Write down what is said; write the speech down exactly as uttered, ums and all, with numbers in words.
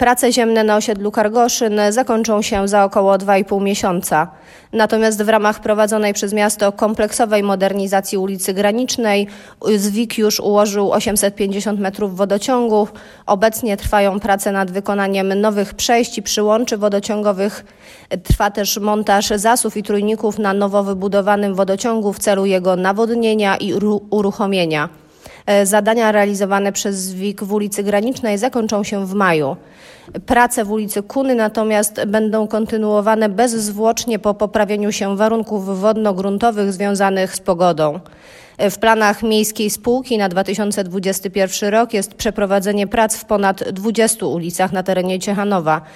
Prace ziemne na osiedlu Kargoszyn zakończą się za około dwa i pół miesiąca. Natomiast w ramach prowadzonej przez miasto kompleksowej modernizacji ulicy Granicznej ZWIK już ułożył osiemset pięćdziesiąt metrów wodociągów. Obecnie trwają prace nad wykonaniem nowych przejść i przyłączy wodociągowych. Trwa też montaż zasów i trójników na nowo wybudowanym wodociągu w celu jego nawodnienia i uruchomienia. Zadania realizowane przez ZWIK w ulicy Granicznej zakończą się w maju. Prace w ulicy Kuny natomiast będą kontynuowane bezzwłocznie po poprawieniu się warunków wodno-gruntowych związanych z pogodą. W planach miejskiej spółki na dwa tysiące dwudziesty pierwszy rok jest przeprowadzenie prac w ponad dwudziestu ulicach na terenie Ciechanowa.